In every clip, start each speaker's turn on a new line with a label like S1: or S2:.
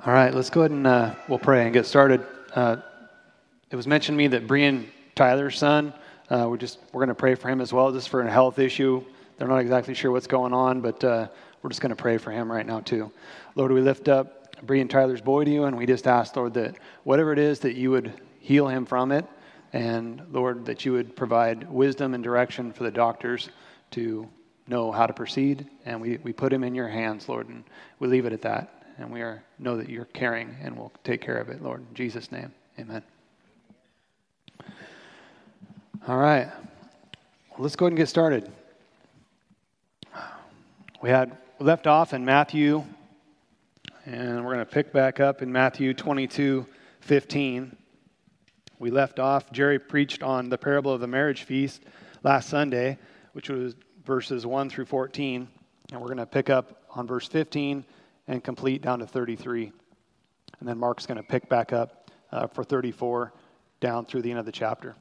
S1: All right, let's go ahead and we'll pray and get started. It was mentioned to me that Brian Tyler's son, we're going to pray for him as well, just for a health issue. They're not exactly sure what's going on, but we're just going to pray for him right now too. Lord, we lift up Brian Tyler's boy to you, and we just ask, Lord, that whatever it is, that you would heal him from it, and Lord, that you would provide wisdom and direction for the doctors to know how to proceed. And we put him in your hands, Lord, and we leave it at that. And we know that you're caring and will take care of it, Lord. In Jesus' name, amen. All right. Well, let's go ahead and get started. We left off in Matthew, and we're going to pick back up in Matthew 22:15. We left off, Jerry preached on the parable of the marriage feast last Sunday, which was verses 1 through 14. And we're going to pick up on verse 15 and complete down to 33. And then Mark's going to pick back up for 34 down through the end of the chapter.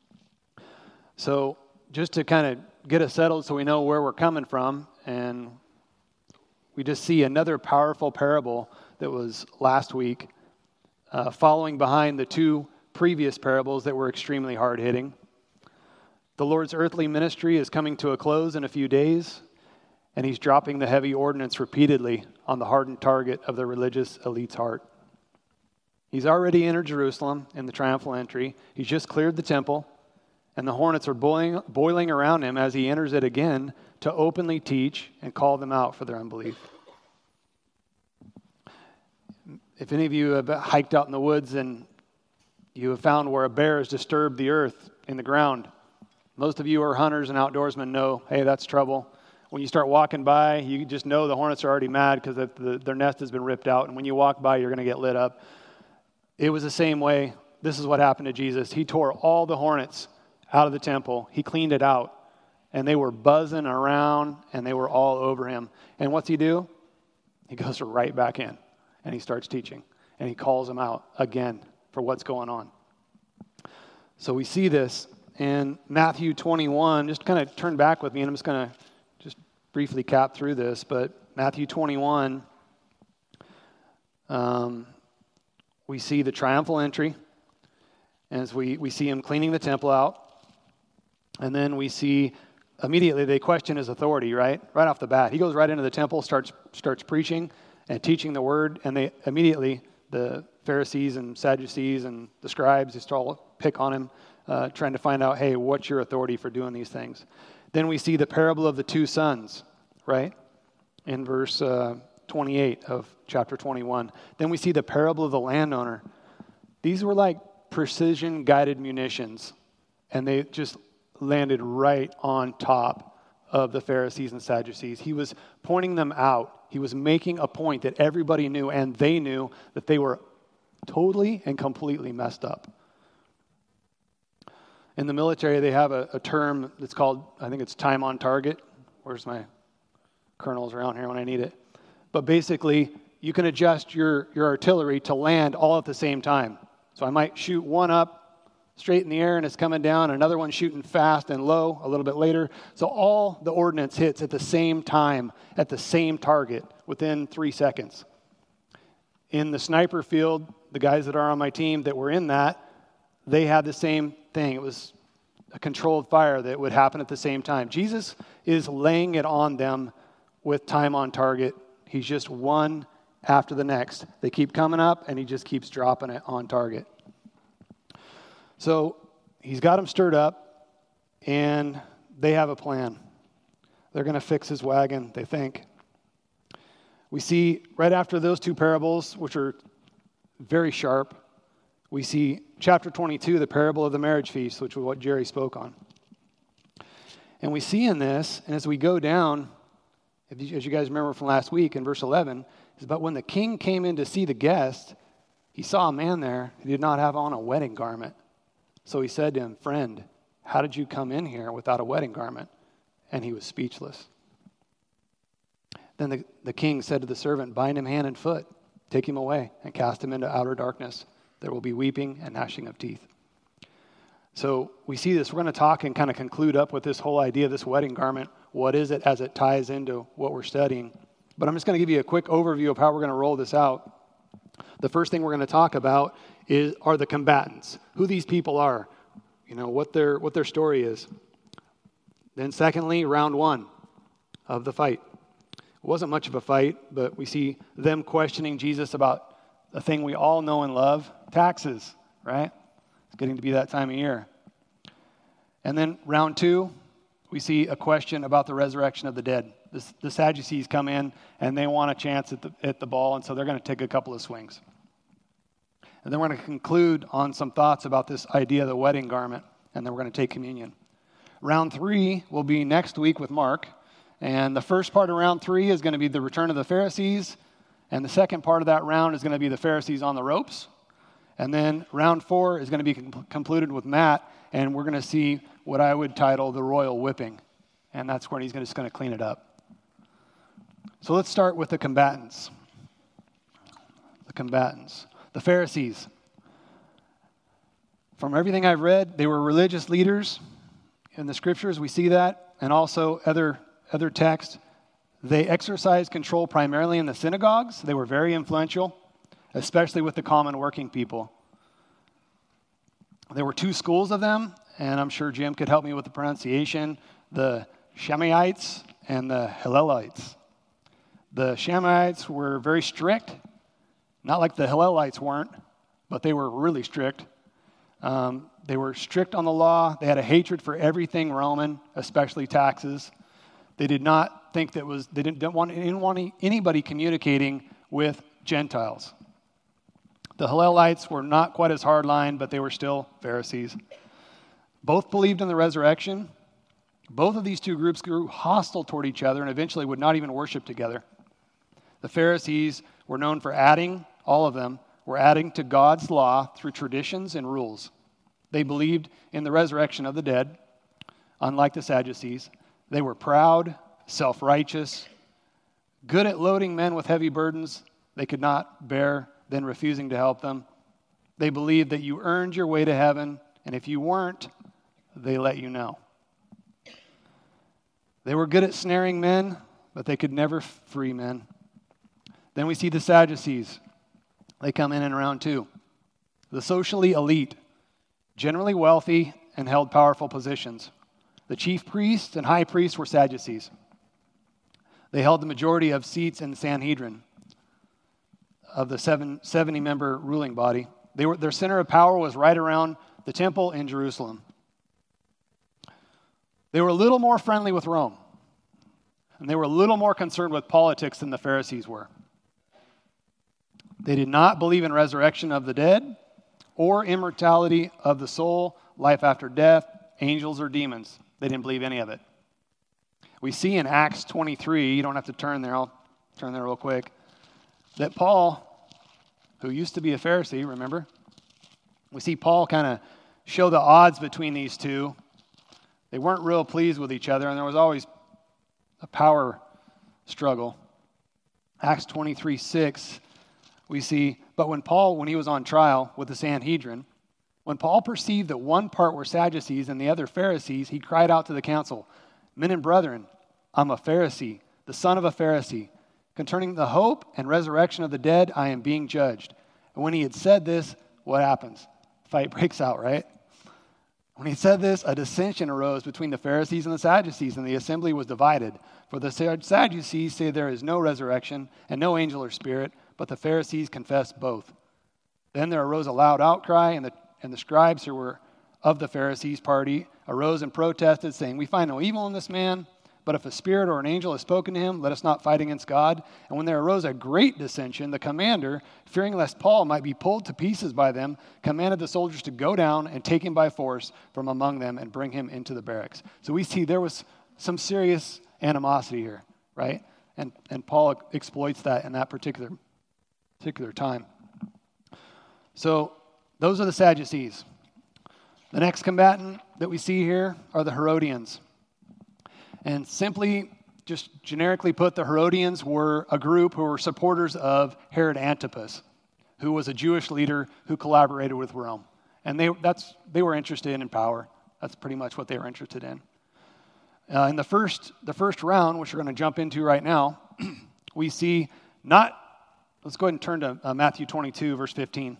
S1: So just to kind of get us settled so we know where we're coming from, and we just see another powerful parable that was last week, following behind the two previous parables that were extremely hard-hitting. The Lord's earthly ministry is coming to a close in a few days, and he's dropping the heavy ordinance repeatedly on the hardened target of the religious elite's heart. He's already entered Jerusalem in the triumphal entry. He's just cleared the temple, and the hornets are boiling around him as he enters it again to openly teach and call them out for their unbelief. If any of you have hiked out in the woods and you have found where a bear has disturbed the earth in the ground, most of you are hunters and outdoorsmen know, hey, that's trouble. When you start walking by, you just know the hornets are already mad because their nest has been ripped out. And when you walk by, you're going to get lit up. It was the same way. This is what happened to Jesus. He tore all the hornets out of the temple. He cleaned it out. And they were buzzing around, and they were all over him. And what's he do? He goes right back in, and he starts teaching. And he calls them out again for what's going on. So we see this in Matthew 21. Just kind of turn back with me, and I'm just going to briefly cap through this, but Matthew 21, we see the triumphal entry, as we see him cleaning the temple out, and then we see immediately they question his authority, right off the bat. He goes right into the temple, starts preaching and teaching the word, and they immediately, the Pharisees and Sadducees and the scribes, they start to pick on him, trying to find out, hey, what's your authority for doing these things? Then we see the parable of the two sons, right? In verse 28 of chapter 21. Then we see the parable of the landowner. These were like precision-guided munitions, and they just landed right on top of the Pharisees and Sadducees. He was pointing them out. He was making a point that everybody knew, and they knew that they were totally and completely messed up. In the military, they have a term that's called, I think it's time on target. Where's my colonels around here when I need it? But basically, you can adjust your artillery to land all at the same time. So I might shoot one up straight in the air and it's coming down, another one shooting fast and low a little bit later. So all the ordnance hits at the same time, at the same target, within 3 seconds. In the sniper field, the guys that are on my team that were in that, they had the same thing. It was a controlled fire that would happen at the same time. Jesus is laying it on them with time on target. He's just one after the next. They keep coming up, and he just keeps dropping it on target. So he's got them stirred up, and they have a plan. They're going to fix his wagon, they think. We see right after those two parables, which are very sharp, we see chapter 22, the parable of the marriage feast, which was what Jerry spoke on. And we see in this, and as we go down, as you guys remember from last week in verse 11, is about when the king came in to see the guest, he saw a man there who did not have on a wedding garment. So he said to him, "Friend, how did you come in here without a wedding garment?" And he was speechless. Then the king said to the servant, "Bind him hand and foot, take him away, and cast him into outer darkness. There will be weeping and gnashing of teeth." So we see this. We're going to talk and kind of conclude up with this whole idea of this wedding garment. What is it as it ties into what we're studying? But I'm just going to give you a quick overview of how we're going to roll this out. The first thing we're going to talk about are the combatants, who these people are, what their story is. Then secondly, round one of the fight. It wasn't much of a fight, but we see them questioning Jesus about the thing we all know and love, taxes, right? It's getting to be that time of year. And then round two, we see a question about the resurrection of the dead. The Sadducees come in, and they want a chance at the ball, and so they're going to take a couple of swings. And then we're going to conclude on some thoughts about this idea of the wedding garment, and then we're going to take communion. Round three will be next week with Mark, and the first part of round three is going to be the return of the Pharisees, and the second part of that round is going to be the Pharisees on the ropes. And then round four is going to be concluded with Matt, and we're going to see what I would title the royal whipping, and that's where he's just going to clean it up. So let's start with the combatants. The Pharisees. From everything I've read, they were religious leaders. In the scriptures, we see that, and also other texts. They exercised control primarily in the synagogues. They were very influential, especially with the common working people. There were two schools of them, and I'm sure Jim could help me with the pronunciation, the Shammaites and the Hillelites. The Shammaites were very strict, not like the Hillelites weren't, but they were really strict. They were strict on the law. They had a hatred for everything Roman, especially taxes. They did not think they didn't want anybody communicating with Gentiles. The Hillelites were not quite as hardline, but they were still Pharisees. Both believed in the resurrection. Both of these two groups grew hostile toward each other and eventually would not even worship together. The Pharisees were known for all of them were adding to God's law through traditions and rules. They believed in the resurrection of the dead, unlike the Sadducees. They were proud, self-righteous, good at loading men with heavy burdens they could not bear, then refusing to help them. They believed that you earned your way to heaven, and if you weren't, they let you know. They were good at snaring men, but they could never free men. Then we see the Sadducees. They come in round two. The socially elite, generally wealthy and held powerful positions. The chief priests and high priests were Sadducees. They held the majority of seats in the Sanhedrin of the 70-member ruling body. Their center of power was right around the temple in Jerusalem. They were a little more friendly with Rome, and they were a little more concerned with politics than the Pharisees were. They did not believe in resurrection of the dead or immortality of the soul, life after death, angels or demons. They didn't believe any of it. We see in Acts 23, you don't have to turn there, I'll turn there real quick, that Paul, who used to be a Pharisee, remember? We see Paul kind of show the odds between these two. They weren't real pleased with each other, and there was always a power struggle. Acts 23:6, we see, but when he was on trial with the Sanhedrin, when Paul perceived that one part were Sadducees and the other Pharisees, he cried out to the council, "Men and brethren, I'm a Pharisee, the son of a Pharisee. Concerning the hope and resurrection of the dead, I am being judged." And when he had said this, what happens? Fight breaks out, right? When he said this, a dissension arose between the Pharisees and the Sadducees, and the assembly was divided. For the Sadducees say there is no resurrection and no angel or spirit, but the Pharisees confess both. Then there arose a loud outcry, and the scribes who were of the Pharisees' party arose and protested, saying, "We find no evil in this man, but if a spirit or an angel has spoken to him, let us not fight against God." And when there arose a great dissension, the commander, fearing lest Paul might be pulled to pieces by them, commanded the soldiers to go down and take him by force from among them and bring him into the barracks. So we see there was some serious animosity here, right? And Paul exploits that in that particular time. So those are the Sadducees. The next combatant that we see here are the Herodians. And simply, just generically put, the Herodians were a group who were supporters of Herod Antipas, who was a Jewish leader who collaborated with Rome. And they were interested in power. That's pretty much what they were interested in. In the first round, which we're going to jump into right now, we see not Let's go ahead and turn to Matthew 22, verse 15.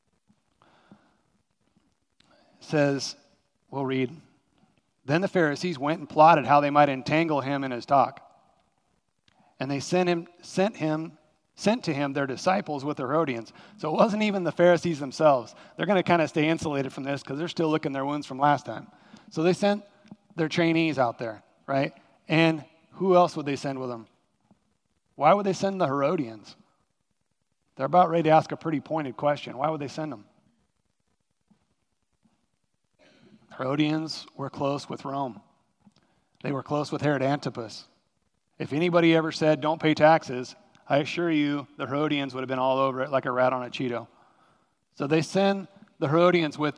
S1: It says, we'll read, "Then the Pharisees went and plotted how they might entangle him in his talk. And they sent to him their disciples with the Herodians." So it wasn't even the Pharisees themselves. They're going to kind of stay insulated from this because they're still licking their wounds from last time. So they sent their trainees out there, right? And who else would they send with them? Why would they send the Herodians? They're about ready to ask a pretty pointed question. Why would they send them? Herodians were close with Rome. They were close with Herod Antipas. If anybody ever said, "Don't pay taxes," I assure you the Herodians would have been all over it like a rat on a Cheeto. So they send the Herodians with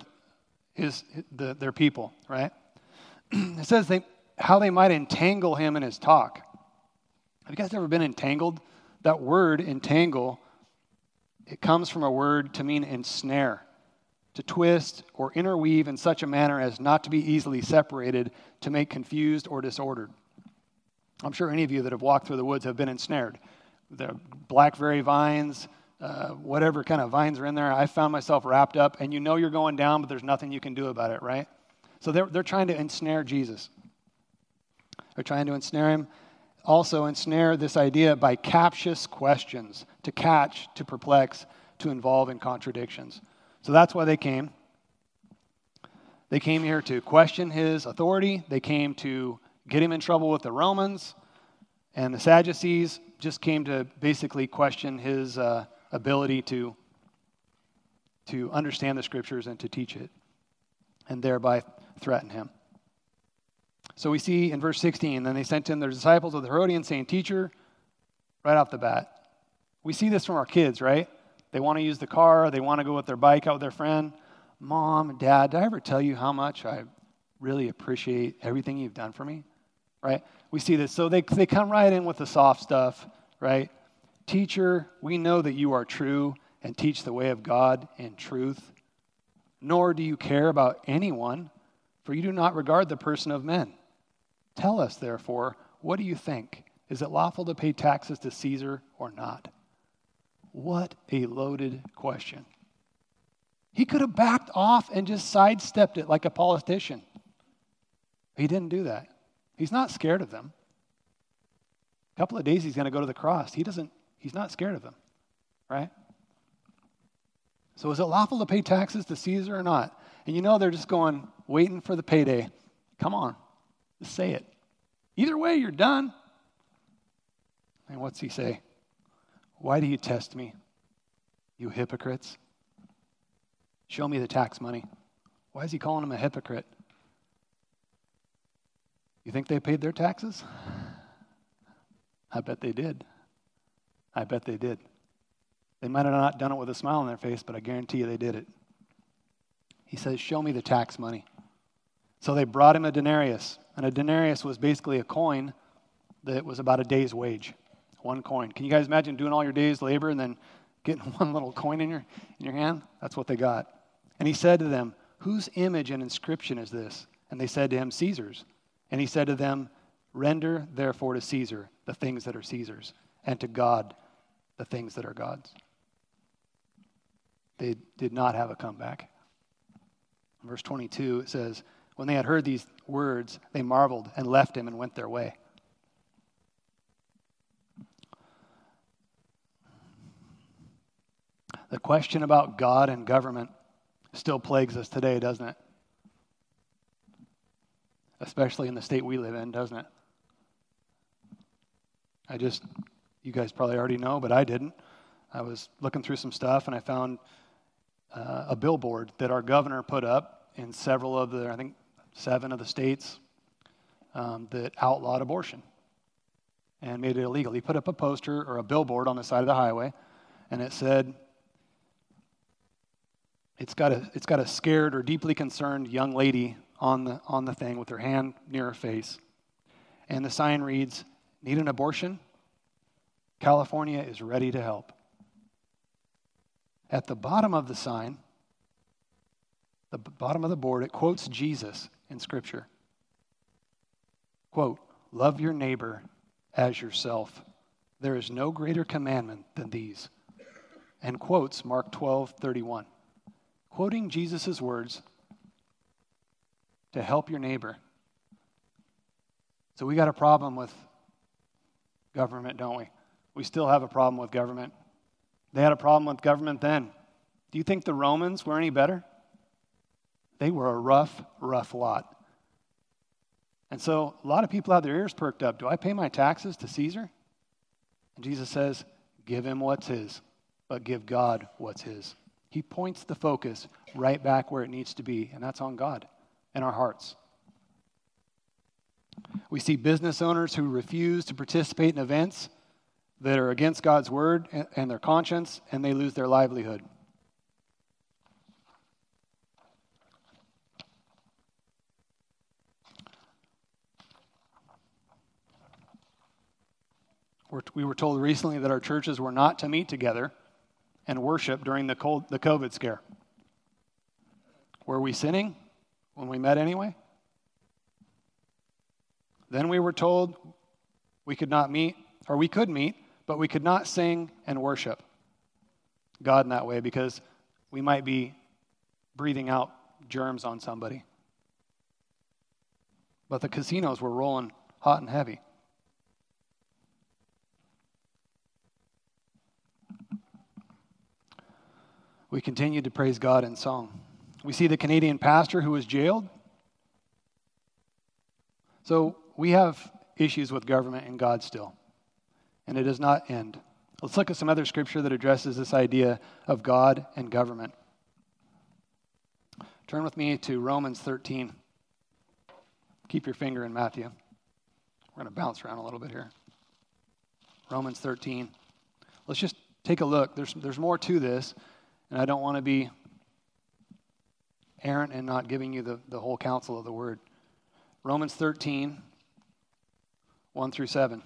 S1: their people, right? It says how they might entangle him in his talk. Have you guys ever been entangled? That word, entangle, it comes from a word to mean ensnare, to twist or interweave in such a manner as not to be easily separated, to make confused or disordered. I'm sure any of you that have walked through the woods have been ensnared. The blackberry vines, whatever kind of vines are in there, I found myself wrapped up, and you know you're going down, but there's nothing you can do about it, right? So they're trying to ensnare Jesus. They're trying to ensnare him. Also ensnare this idea by captious questions, to catch, to perplex, to involve in contradictions. So that's why they came. They came here to question his authority. They came to get him in trouble with the Romans. And the Sadducees just came to basically question his ability to understand the Scriptures and to teach it, and thereby threaten him. So we see in verse 16, "Then they sent in their disciples of the Herodians, saying, 'Teacher,'" right off the bat. We see this from our kids, right? They want to use the car. They want to go with their bike out with their friend. "Mom, Dad, did I ever tell you how much I really appreciate everything you've done for me?" Right? We see this. So they come right in with the soft stuff, right? "Teacher, we know that you are true and teach the way of God in truth. Nor do you care about anyone, for you do not regard the person of men. Tell us, therefore, what do you think? Is it lawful to pay taxes to Caesar or not?" What a loaded question. He could have backed off and just sidestepped it like a politician. He didn't do that. He's not scared of them. A couple of days he's going to go to the cross. He's not scared of them, right? So is it lawful to pay taxes to Caesar or not? And you know they're just waiting for the payday. Come on, just say it. Either way, you're done. And what's he say? "Why do you test me, you hypocrites? Show me the tax money." Why is he calling him a hypocrite? You think they paid their taxes? I bet they did. I bet they did. They might have not done it with a smile on their face, but I guarantee you they did it. He says, "Show me the tax money." So they brought him a denarius, and a denarius was basically a coin that was about a day's wage. One coin. Can you guys imagine doing all your day's labor and then getting one little coin in your hand? That's what they got. And he said to them, "Whose image and inscription is this?" And they said to him, "Caesar's." And he said to them, "Render therefore to Caesar the things that are Caesar's, and to God the things that are God's." They did not have a comeback. In verse 22, it says, "When they had heard these words, they marveled and left him and went their way." The question about God and government still plagues us today, doesn't it? Especially in the state we live in, doesn't it? You guys probably already know, but I didn't. I was looking through some stuff and I found a billboard that our governor put up in several of I think 7 of the states that outlawed abortion and made it illegal. He put up a poster or a billboard on the side of the highway, and it said, it's got a scared or deeply concerned young lady on the thing with her hand near her face. And the sign reads, "Need an abortion? California is ready to help." At the bottom of the sign, the bottom of the board, it quotes Jesus in Scripture. Quote, "Love your neighbor as yourself. There is no greater commandment than these." and quotes Mark 12:31, quoting Jesus' words to help your neighbor. So we got a problem with government, don't we? We still have a problem with government. They had a problem with government then. Do you think the Romans were any better? They were a rough lot. And so a lot of people have their ears perked up. Do I pay my taxes to Caesar? And Jesus says, give him what's his, but give God what's his. He points the focus right back where it needs to be, and that's on God and our hearts. We see business owners who refuse to participate in events that are against God's word and their conscience, and they lose their livelihood. We were told recently that our churches were not to meet together and worship during the COVID scare. Were we sinning when we met anyway? Then we were told we could not meet, or we could meet, but we could not sing and worship God in that way because we might be breathing out germs on somebody. But the casinos were rolling hot and heavy. We continued to praise God in song. We see the Canadian pastor who was jailed. So we have issues with government and God still, and it does not end. Let's look at some other scripture that addresses this idea of God and government. Turn with me to Romans 13. Keep your finger in Matthew. We're going to bounce around a little bit here. Romans 13. Let's just take a look. There's more to this. And I don't want to be errant and not giving you the whole counsel of the word. Romans 13, 1 through 7.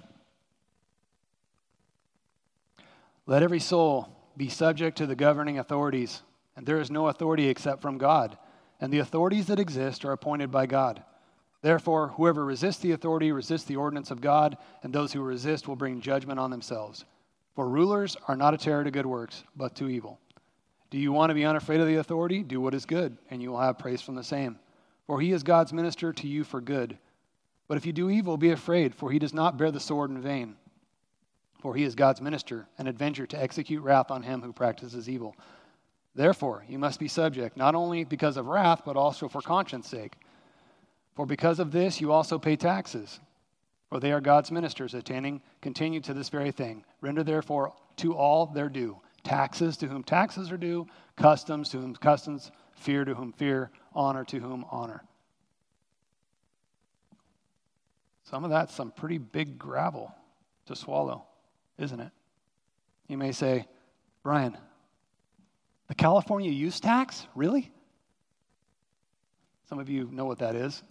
S1: Let every soul be subject to the governing authorities, and there is no authority except from God, and the authorities that exist are appointed by God. Therefore, whoever resists the authority resists the ordinance of God, and those who resist will bring judgment on themselves. For rulers are not a terror to good works, but to evil. Do you want to be unafraid of the authority? Do what is good, and you will have praise from the same. For he is God's minister to you for good. But if you do evil, be afraid, for he does not bear the sword in vain. For he is God's minister, an avenger to execute wrath on him who practices evil. Therefore, you must be subject, not only because of wrath, but also for conscience sake. For because of this, you also pay taxes. For they are God's ministers, attending continue to this very thing. Render therefore to all their due. Taxes to whom taxes are due, customs to whom customs, fear to whom fear, honor to whom honor. Some of that's some pretty big gravel to swallow, isn't it? You may say, Brian, the California use tax? Really? Some of you know what that is.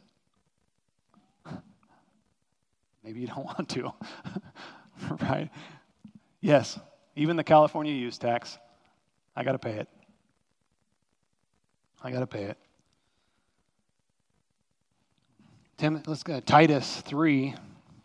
S1: Maybe you don't want to, right? Yes. Even the California use tax, I got to pay it. Let's go to Titus 3.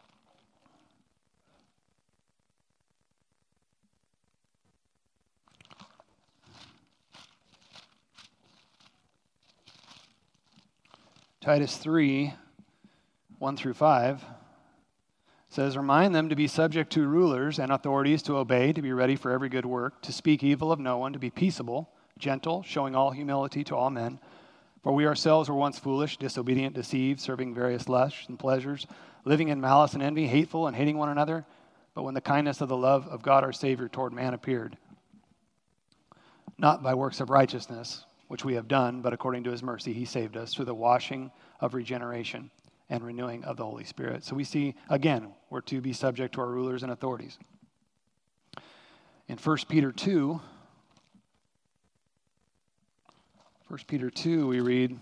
S1: Titus 3, 1 through 5. Says, remind them to be subject to rulers and authorities, to obey, to be ready for every good work, to speak evil of no one, to be peaceable, gentle, showing all humility to all men. For we ourselves were once foolish, disobedient, deceived, serving various lusts and pleasures, living in malice and envy, hateful and hating one another. But when the kindness of the love of God our Savior toward man appeared, not by works of righteousness, which we have done, but according to his mercy he saved us through the washing of regeneration and renewing of the Holy Spirit. So we see, again, we're to be subject to our rulers and authorities. In 1 Peter 2, we read,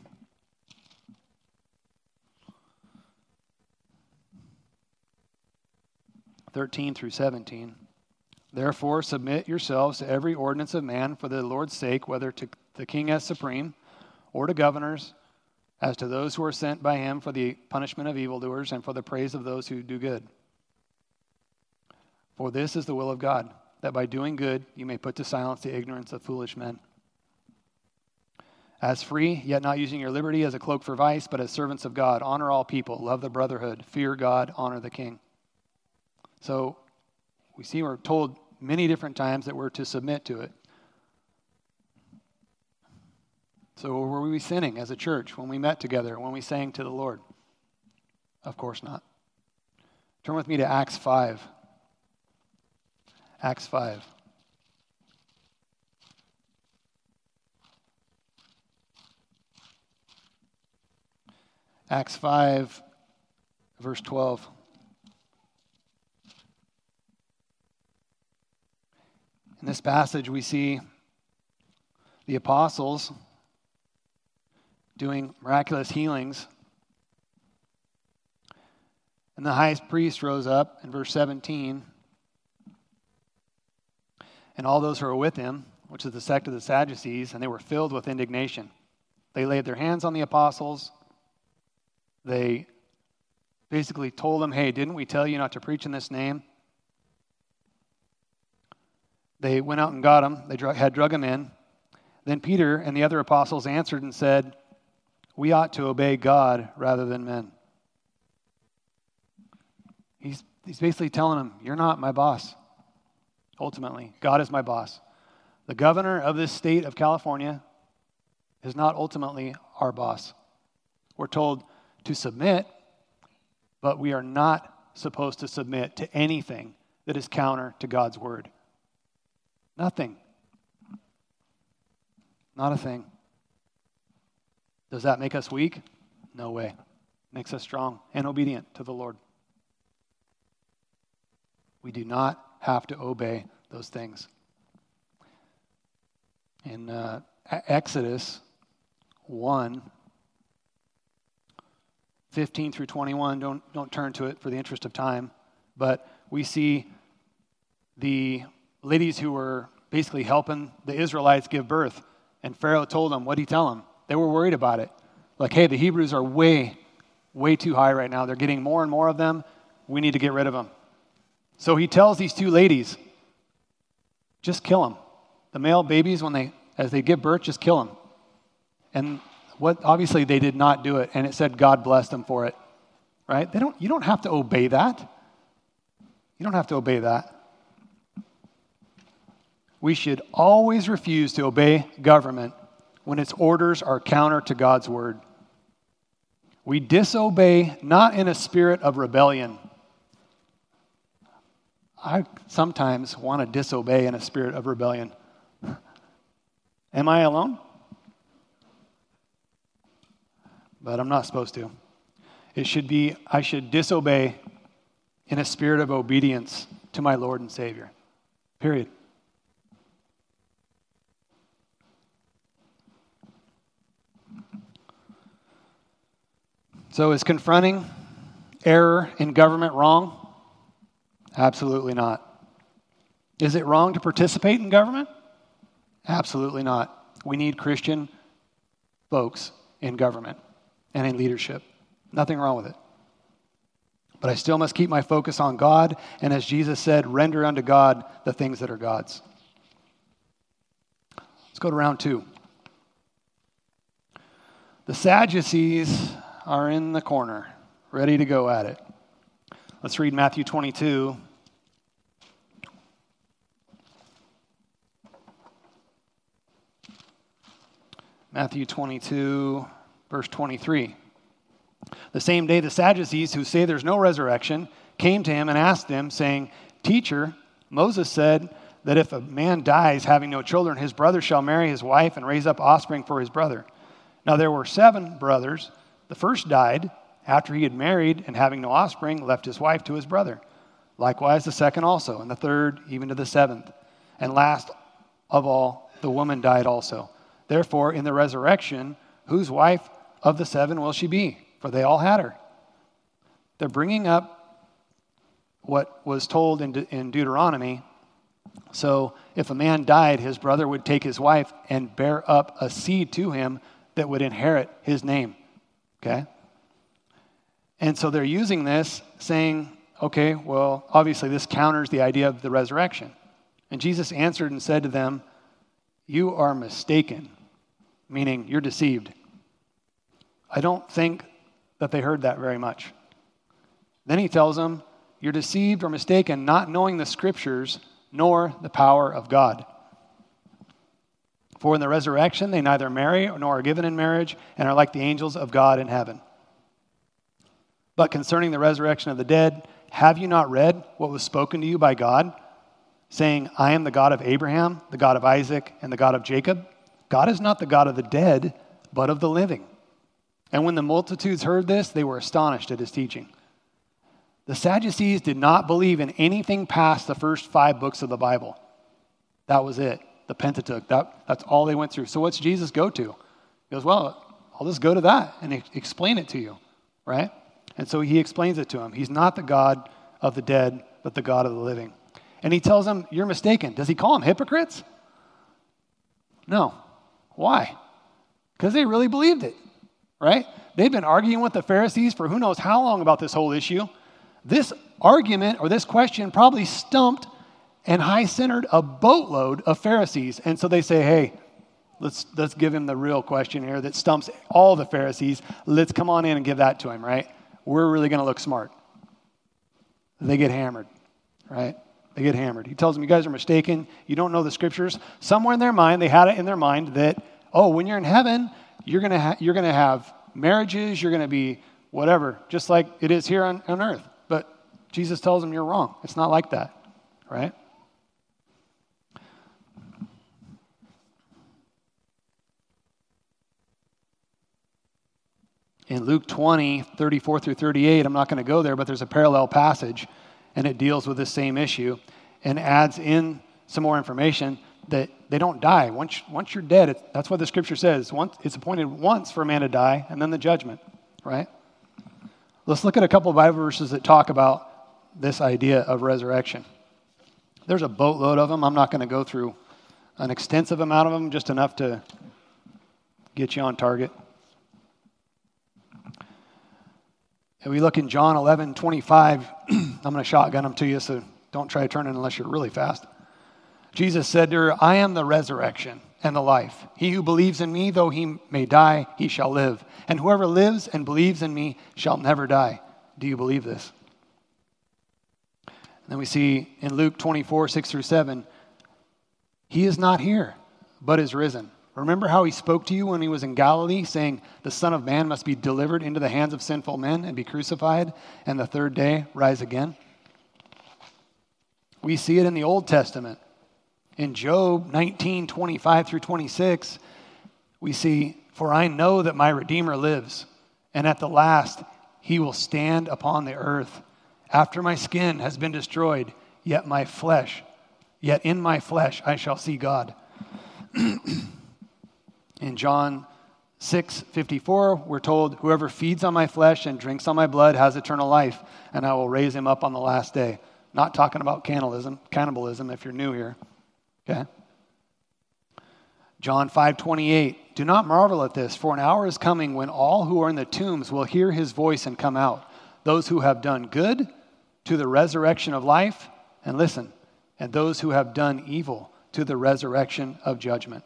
S1: (13 through 17). Therefore, submit yourselves to every ordinance of man for the Lord's sake, whether to the king as supreme, or to governors, as to those who are sent by him for the punishment of evildoers and for the praise of those who do good. For this is the will of God, that by doing good you may put to silence the ignorance of foolish men. As free, yet not using your liberty as a cloak for vice, but as servants of God, honor all people, love the brotherhood, fear God, honor the king. So we see we're told many different times that we're to submit to it. So were we sinning as a church when we met together, when we sang to the Lord? Of course not. Turn with me to Acts 5. Acts 5. Acts 5, verse 12. In this passage, we see the apostles doing miraculous healings. And the highest priest rose up in verse 17, and all those who were with him, which is the sect of the Sadducees, and they were filled with indignation. They laid their hands on the apostles. They basically told them, hey, didn't we tell you not to preach in this name? They went out and got him. They had drug him in. Then Peter and the other apostles answered and said, we ought to obey God rather than men. He's basically telling them, you're not my boss. Ultimately, God is my boss. The governor of this state of California is not ultimately our boss. We're told to submit, but we are not supposed to submit to anything that is counter to God's word. Nothing. Not a thing. Does that make us weak? No way. Makes us strong and obedient to the Lord. We do not have to obey those things. In Exodus 1, 15 through 21, don't turn to it for the interest of time, but we see the ladies who were basically helping the Israelites give birth, and Pharaoh told them, what did he tell them? They were worried about it. Like, hey, the Hebrews are way, way too high right now. They're getting more and more of them. We need to get rid of them. So he tells these two ladies, just kill them. The male babies, as they give birth, just kill them. And obviously they did not do it, and it said God blessed them for it. Right? You don't have to obey that. You don't have to obey that. We should always refuse to obey government when its orders are counter to God's word. We disobey not in a spirit of rebellion. I sometimes want to disobey in a spirit of rebellion. Am I alone? But I'm not supposed to. I should disobey in a spirit of obedience to my Lord and Savior. Period. So is confronting error in government wrong? Absolutely not. Is it wrong to participate in government? Absolutely not. We need Christian folks in government and in leadership. Nothing wrong with it. But I still must keep my focus on God, and as Jesus said, render unto God the things that are God's. Let's go to round 2. The Sadducees are in the corner, ready to go at it. Let's read Matthew 22. Matthew 22, verse 23. The same day the Sadducees, who say there's no resurrection, came to him and asked him, saying, Teacher, Moses said that if a man dies having no children, his brother shall marry his wife and raise up offspring for his brother. Now there were 7 brothers. The first died after he had married and having no offspring, left his wife to his brother. Likewise the second also, and the third even to the 7th. And last of all, the woman died also. Therefore, in the resurrection, whose wife of the 7 will she be? For they all had her. They're bringing up what was told in Deuteronomy. So if a man died, his brother would take his wife and bear up a seed to him that would inherit his name. Okay? And so they're using this saying, okay, well, obviously this counters the idea of the resurrection. And Jesus answered and said to them, "You are mistaken," meaning you're deceived. I don't think that they heard that very much. Then he tells them, "You're deceived or mistaken, not knowing the Scriptures nor the power of God. For in the resurrection they neither marry nor are given in marriage and are like the angels of God in heaven. But concerning the resurrection of the dead, have you not read what was spoken to you by God, saying, 'I am the God of Abraham, the God of Isaac, and the God of Jacob'? God is not the God of the dead, but of the living." And when the multitudes heard this, they were astonished at his teaching. The Sadducees did not believe in anything past the first 5 books of the Bible. That was it, the Pentateuch. That's all they went through. So what's Jesus go to? He goes, well, I'll just go to that and explain it to you, right? And so he explains it to him. He's not the God of the dead, but the God of the living. And he tells them, you're mistaken. Does he call them hypocrites? No. Why? Because they really believed it, right? They've been arguing with the Pharisees for who knows how long about this whole issue. This argument or this question probably stumped and high-centered a boatload of Pharisees. And so they say, hey, let's give him the real question here that stumps all the Pharisees. Let's come on in and give that to him, right? We're really going to look smart. They get hammered, right? They get hammered. He tells them, you guys are mistaken. You don't know the Scriptures. Somewhere in their mind, they had it in their mind that, oh, when you're in heaven, you're going to have marriages, you're going to be whatever, just like it is here on earth. But Jesus tells them you're wrong. It's not like that, right? In Luke 20, 34 through 38, I'm not going to go there, but there's a parallel passage, and it deals with the same issue and adds in some more information that they don't die. Once you're dead, that's what the Scripture says. It's appointed once for a man to die, and then the judgment, right? Let's look at a couple of Bible verses that talk about this idea of resurrection. There's a boatload of them. I'm not going to go through an extensive amount of them, just enough to get you on target. And we look in John 11:25. I'm going to shotgun them to you, so don't try to turn it unless you're really fast. Jesus said to her, I am the resurrection and the life. He who believes in me, though he may die, he shall live. And whoever lives and believes in me shall never die. Do you believe this? And then we see in Luke 24, 6 through 7, he is not here, but is risen. Remember how he spoke to you when he was in Galilee, saying, the Son of Man must be delivered into the hands of sinful men and be crucified, and the third day rise again? We see it in the Old Testament. In Job 19, 25 through 26, we see, for I know that my Redeemer lives, and at the last he will stand upon the earth. After my skin has been destroyed, yet in my flesh I shall see God. In John 6:54, we're told, whoever feeds on my flesh and drinks on my blood has eternal life, and I will raise him up on the last day. Not talking about cannibalism if you're new here. Okay. John 5:28, do not marvel at this, for an hour is coming when all who are in the tombs will hear his voice and come out. Those who have done good to the resurrection of life, and listen, and those who have done evil to the resurrection of judgment.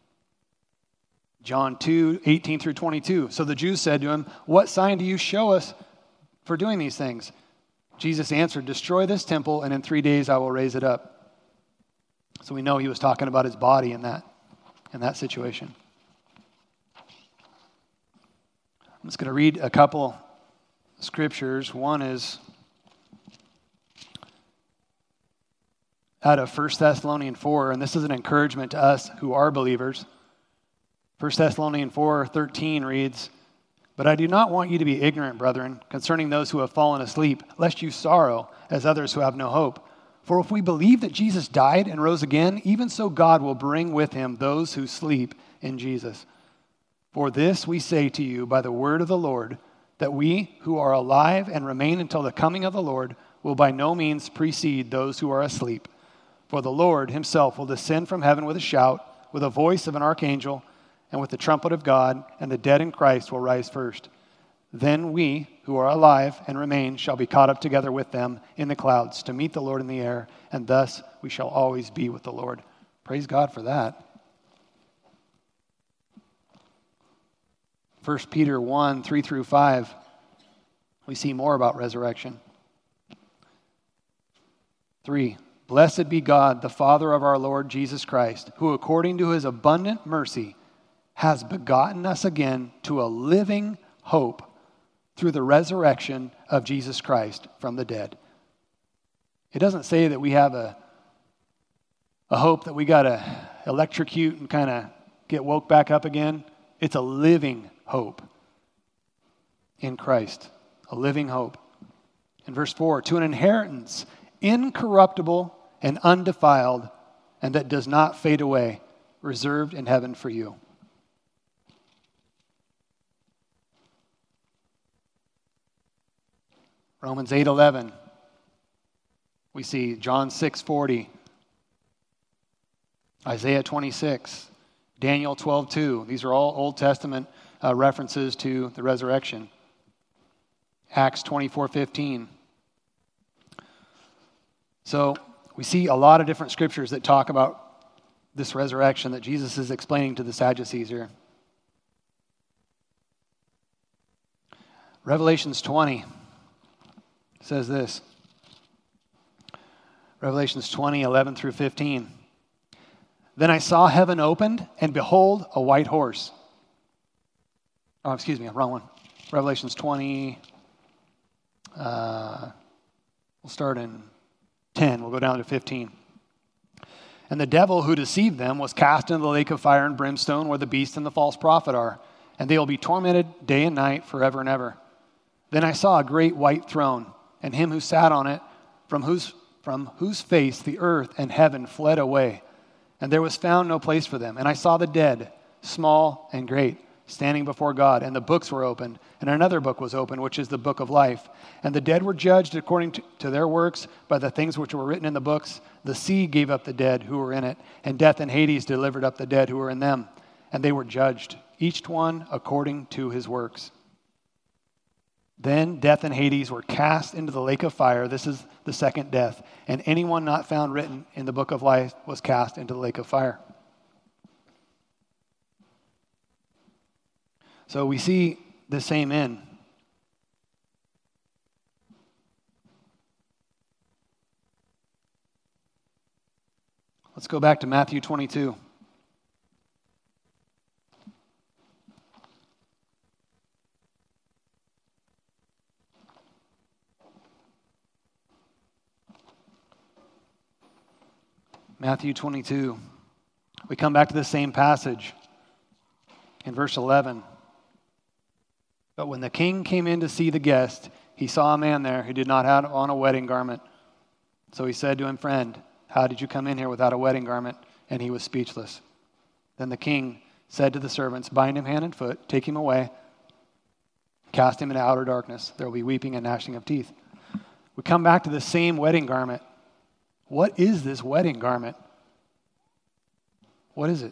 S1: John 2:18 through 22. So the Jews said to him, what sign do you show us for doing these things? Jesus answered, destroy this temple, and in 3 days I will raise it up. So we know he was talking about his body in that situation. I'm just going to read a couple scriptures. One is out of 1 Thessalonians 4, and this is an encouragement to us who are believers. 1 Thessalonians 4:13 reads, but I do not want you to be ignorant, brethren, concerning those who have fallen asleep, lest you sorrow as others who have no hope. For if we believe that Jesus died and rose again, even so God will bring with him those who sleep in Jesus. For this we say to you by the word of the Lord, that we who are alive and remain until the coming of the Lord will by no means precede those who are asleep. For the Lord himself will descend from heaven with a shout, with the voice of an archangel, and with the trumpet of God, and the dead in Christ will rise first. Then we, who are alive and remain, shall be caught up together with them in the clouds to meet the Lord in the air, and thus we shall always be with the Lord. Praise God for that. 1 Peter 1, 3 through 5, we see more about resurrection. 3, blessed be God, the Father of our Lord Jesus Christ, who according to his abundant mercy has begotten us again to a living hope through the resurrection of Jesus Christ from the dead. It doesn't say that we have a hope that we got to electrocute and kind of get woke back up again. It's a living hope in Christ, a living hope. In verse 4, to an inheritance incorruptible and undefiled, and that does not fade away, reserved in heaven for you. Romans 8:11. We see John 6:40, Isaiah 26, Daniel 12:2. These are all Old Testament references to the resurrection. Acts 24:15. So we see a lot of different scriptures that talk about this resurrection that Jesus is explaining to the Sadducees here. Revelations 20 says this. Revelations 20, 11 through 15. Then I saw heaven opened, and behold, a white horse. Oh, excuse me, wrong one. Revelations 20, we'll start in 10, we'll go down to 15. And the devil who deceived them was cast into the lake of fire and brimstone where the beast and the false prophet are, and they will be tormented day and night forever and ever. Then I saw a great white throne, and him who sat on it, from whose face the earth and heaven fled away, and there was found no place for them. And I saw the dead, small and great, standing before God, and the books were opened, and another book was opened, which is the book of life. And the dead were judged according to their works by the things which were written in the books. The sea gave up the dead who were in it, and death and Hades delivered up the dead who were in them. And they were judged, each one according to his works. Then death and Hades were cast into the lake of fire. This is the second death. And anyone not found written in the book of life was cast into the lake of fire. So we see the same end. Let's go back to Matthew 22. Matthew 22. We come back to the same passage in verse 11. But when the king came in to see the guest, he saw a man there who did not have on a wedding garment. So he said to him, "Friend, how did you come in here without a wedding garment?" And he was speechless. Then the king said to the servants, "Bind him hand and foot, take him away, cast him into outer darkness. There will be weeping and gnashing of teeth." We come back to the same wedding garment. What is this wedding garment? What is it?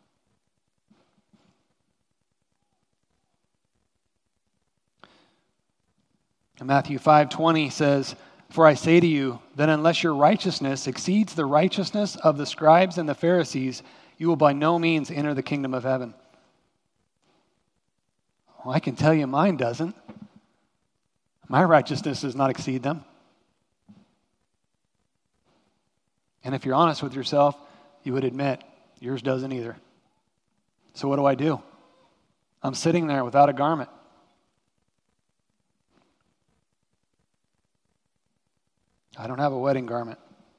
S1: And Matthew 5:20 says, "For I say to you that unless your righteousness exceeds the righteousness of the scribes and the Pharisees, you will by no means enter the kingdom of heaven." Well, I can tell you mine doesn't. My righteousness does not exceed them. And if you're honest with yourself, you would admit yours doesn't either. So what do? I'm sitting there without a garment. I don't have a wedding garment.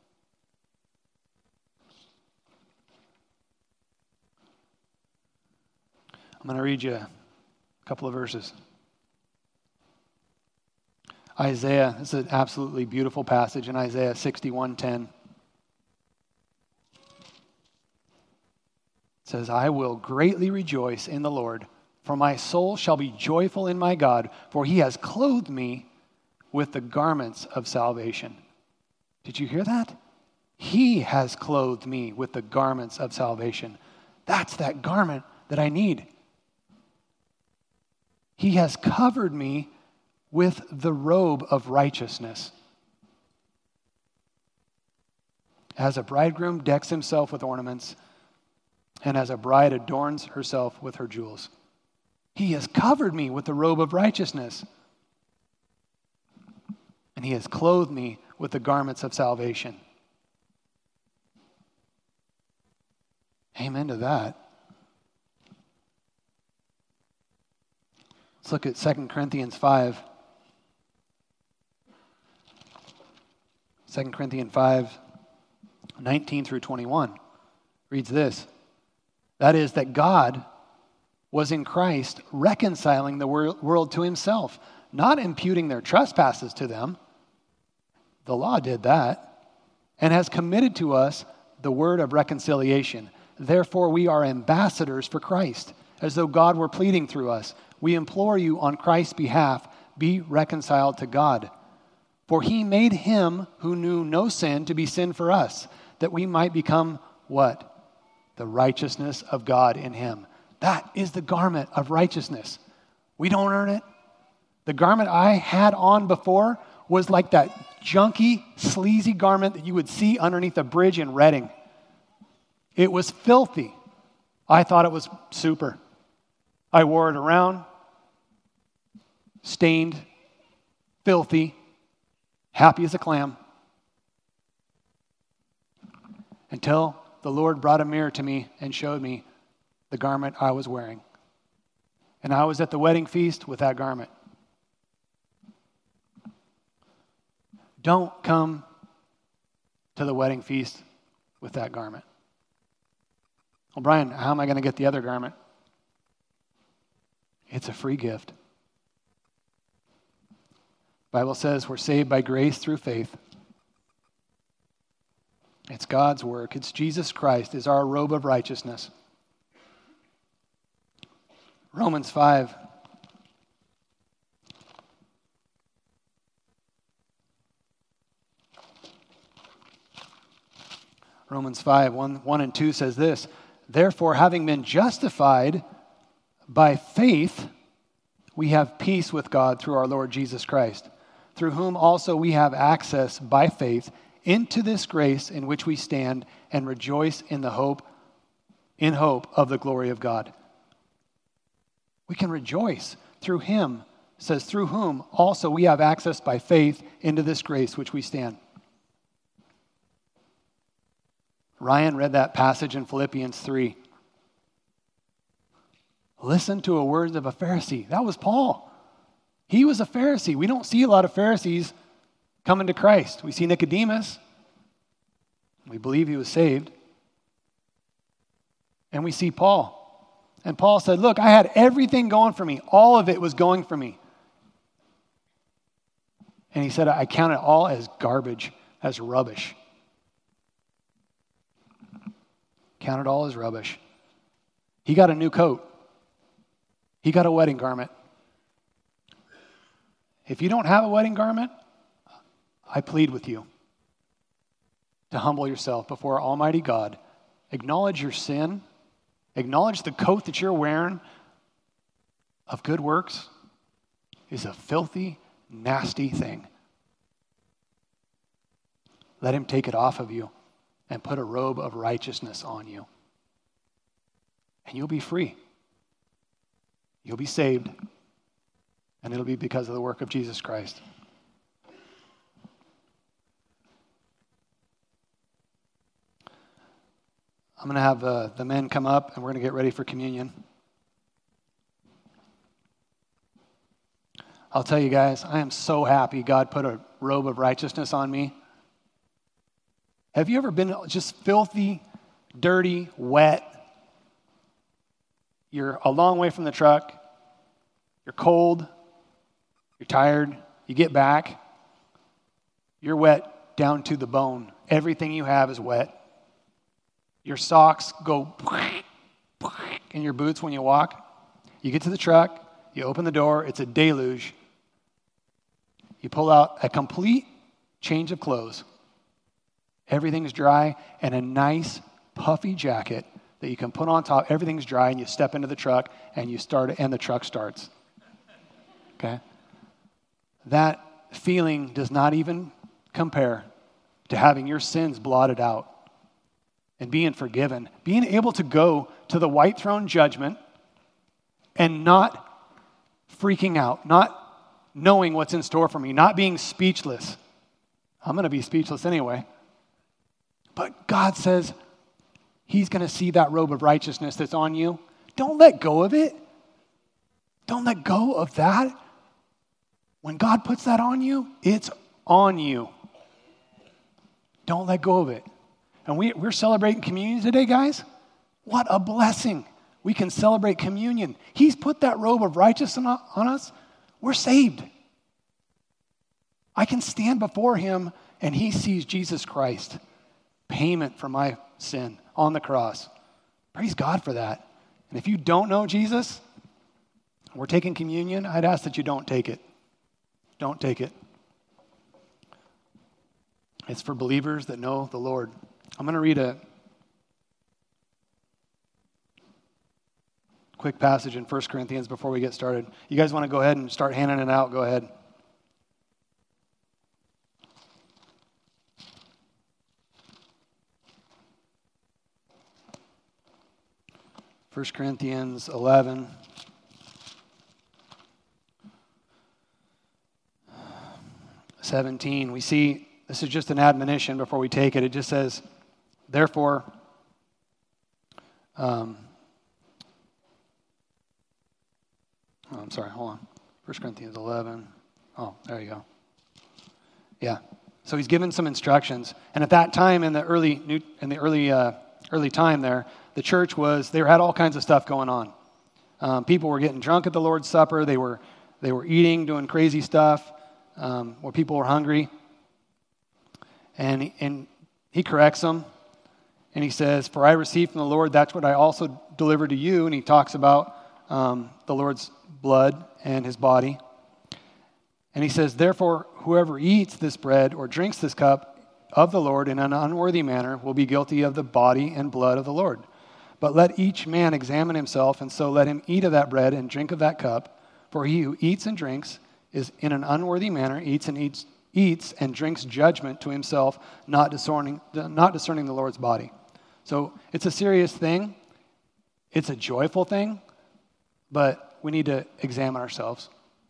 S1: I'm going to read you a couple of verses. Isaiah, this is an absolutely beautiful passage in Isaiah 61:10. It says, "I will greatly rejoice in the Lord, for my soul shall be joyful in my God, for he has clothed me with the garments of salvation." Did you hear that? He has clothed me with the garments of salvation. That's that garment that I need. He has covered me with the robe of righteousness. As a bridegroom decks himself with ornaments, and as a bride adorns herself with her jewels. He has covered me with the robe of righteousness. And he has clothed me with the garments of salvation. Amen to that. Let's look at 2 Corinthians 5. 2 Corinthians 5, 19 through 21 reads this. That is, that God was in Christ reconciling the world to himself, not imputing their trespasses to them. The law did that, and has committed to us the word of reconciliation. Therefore, we are ambassadors for Christ, as though God were pleading through us. We implore you on Christ's behalf, be reconciled to God. For he made him who knew no sin to be sin for us, that we might become what? The righteousness of God in him. That is the garment of righteousness. We don't earn it. The garment I had on before was like that junky, sleazy garment that you would see underneath a bridge in Reading. It was filthy. I thought it was super. I wore it around, stained, filthy, happy as a clam, until the Lord brought a mirror to me and showed me the garment I was wearing. And I was at the wedding feast with that garment. Don't come to the wedding feast with that garment. Well, Brian, how am I going to get the other garment? It's a free gift. The Bible says we're saved by grace through faith. It's God's work. It's Jesus Christ is our robe of righteousness. Romans 5. Romans 5, 1 and 2 says this, therefore, having been justified by faith, we have peace with God through our Lord Jesus Christ, through whom also we have access by faith into this grace in which we stand and rejoice in hope of the glory of God. We can rejoice through him, says, through whom also we have access by faith into this grace which we stand. Ryan read that passage in Philippians 3. Listen to a word of a Pharisee. That was Paul. He was a Pharisee. We don't see a lot of Pharisees coming to Christ. We see Nicodemus. We believe he was saved. And we see Paul. And Paul said, look, I had everything going for me. All of it was going for me. And he said, I count it all as garbage, as rubbish. Count it all as rubbish. He got a new coat. He got a wedding garment. If you don't have a wedding garment, I plead with you to humble yourself before Almighty God. Acknowledge your sin. Acknowledge the coat that you're wearing of good works is a filthy, nasty thing. Let him take it off of you and put a robe of righteousness on you. And you'll be free. You'll be saved. And it'll be because of the work of Jesus Christ. I'm going to have the men come up, and we're going to get ready for communion. I'll tell you guys, I am so happy God put a robe of righteousness on me. Have you ever been just filthy, dirty, wet? You're a long way from the truck. You're cold. You're tired. You get back. You're wet down to the bone. Everything you have is wet. Your socks go in your boots when you walk. You get to the truck. You open the door. It's a deluge. You pull out a complete change of clothes. Everything's dry, and a nice puffy jacket that you can put on top. Everything's dry, and you step into the truck, and you start, and the truck starts. okay? That feeling does not even compare to having your sins blotted out and being forgiven, being able to go to the white throne judgment and not freaking out, not knowing what's in store for me, not being speechless. I'm going to be speechless anyway. But God says he's going to see that robe of righteousness that's on you. Don't let go of it. Don't let go of that. When God puts that on you, it's on you. Don't let go of it. And we're celebrating communion today, guys. What a blessing. We can celebrate communion. He's put that robe of righteousness on us. We're saved. I can stand before him and he sees Jesus Christ, payment for my sin on the cross. Praise God for that. And if you don't know Jesus, we're taking communion, I'd ask that you don't take it. Don't take it. It's for believers that know the Lord. I'm going to read a quick passage in 1 Corinthians before we get started. You guys want to go ahead and start handing it out? Go ahead. 1 Corinthians 11. We see, this is just an admonition before we take it. It just says, therefore, I'm sorry, hold on. 1 Corinthians 11. Oh, there you go. Yeah. So he's given some instructions. And at that time in the early time there, the church had all kinds of stuff going on. People were getting drunk at the Lord's Supper. They were eating, doing crazy stuff, where people were hungry. And he corrects them. And he says, for I received from the Lord, that's what I also delivered to you. And he talks about the Lord's blood and his body. And he says, therefore, whoever eats this bread or drinks this cup of the Lord in an unworthy manner will be guilty of the body and blood of the Lord. But let each man examine himself, and so let him eat of that bread and drink of that cup. For he who eats and drinks is in an unworthy manner, eats and drinks judgment to himself, not discerning the Lord's body. So it's a serious thing. It's a joyful thing, but we need to examine ourselves.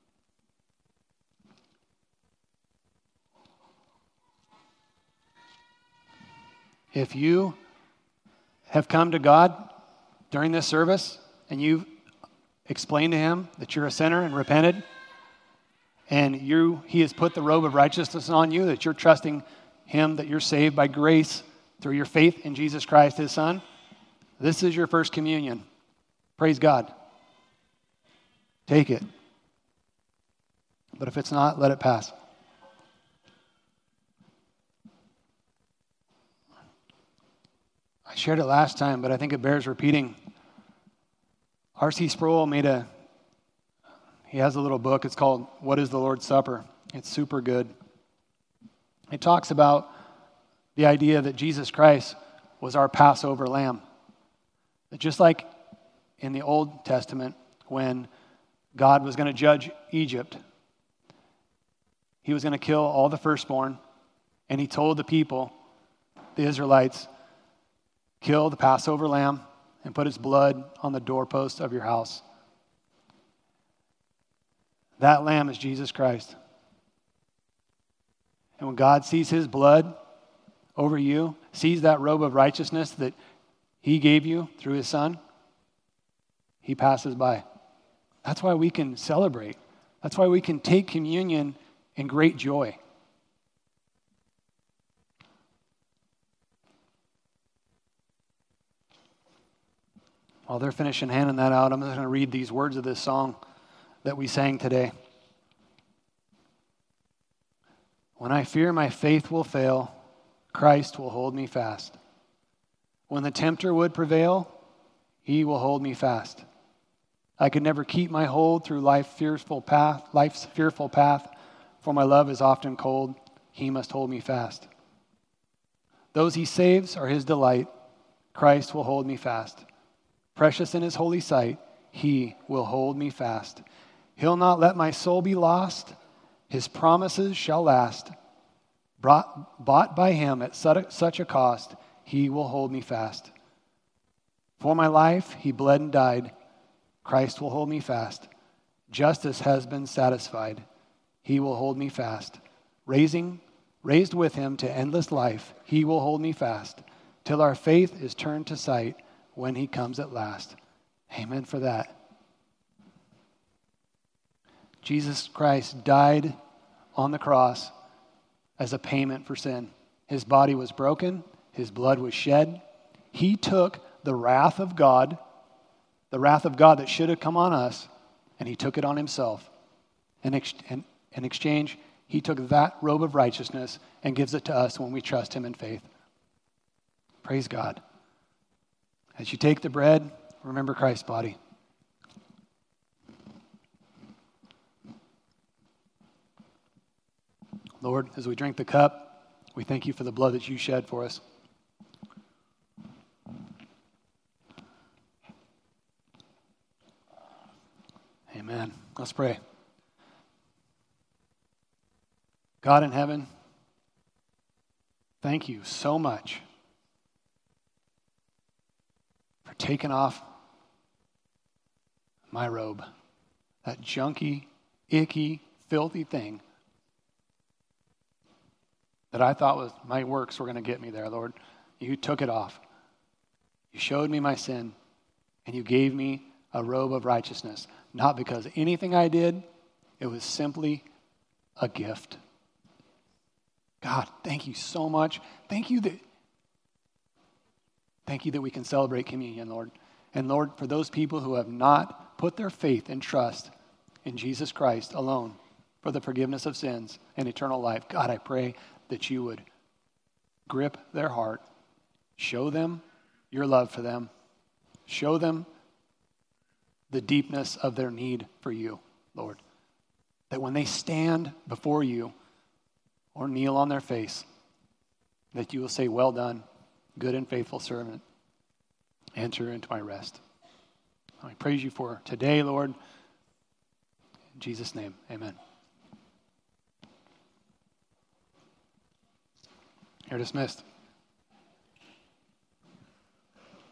S1: If you have come to God during this service and you've explained to him that you're a sinner and repented, and he has put the robe of righteousness on you, that you're trusting him, that you're saved by grace through your faith in Jesus Christ, his Son, this is your first communion. Praise God. Take it. But if it's not, let it pass. I shared it last time, but I think it bears repeating. R.C. Sproul he has a little book. It's called What is the Lord's Supper? It's super good. It talks about the idea that Jesus Christ was our Passover lamb. That just like in the Old Testament, when God was going to judge Egypt, he was going to kill all the firstborn, and he told the people, the Israelites, kill the Passover lamb and put its blood on the doorpost of your house. That lamb is Jesus Christ. And when God sees his blood over you, sees that robe of righteousness that he gave you through his Son, he passes by. That's why we can celebrate. That's why we can take communion in great joy. While they're finishing handing that out, I'm just going to read these words of this song that we sang today. When I fear my faith will fail, Christ will hold me fast. When the tempter would prevail, he will hold me fast. I could never keep my hold through life's fearful path, for my love is often cold. He must hold me fast. Those he saves are his delight. Christ will hold me fast. Precious in his holy sight, he will hold me fast. He'll not let my soul be lost. His promises shall last. Bought by him at such a cost, he will hold me fast. For my life, he bled and died. Christ will hold me fast. Justice has been satisfied. He will hold me fast. Raised with him to endless life, he will hold me fast, till our faith is turned to sight when he comes at last. Amen for that. Jesus Christ died on the cross as a payment for sin. His body was broken. His blood was shed. He took the wrath of God that should have come on us, and he took it on himself. In exchange, he took that robe of righteousness and gives it to us when we trust him in faith. Praise God. As you take the bread, remember Christ's body. Lord, as we drink the cup, we thank you for the blood that you shed for us. Amen. Let's pray. God in heaven, thank you so much for taking off my robe, that junky, icky, filthy thing that I thought was my works were going to get me there, Lord. You took it off. You showed me my sin, and you gave me a robe of righteousness. Not because anything I did, it was simply a gift. God, thank you so much. Thank you that we can celebrate communion, Lord. And Lord, for those people who have not put their faith and trust in Jesus Christ alone for the forgiveness of sins and eternal life, God, I pray that you would grip their heart, show them your love for them, show them the deepness of their need for you, Lord. That when they stand before you or kneel on their face, that you will say, well done, good and faithful servant. Enter into my rest. I praise you for today, Lord. In Jesus' name, amen. You're dismissed.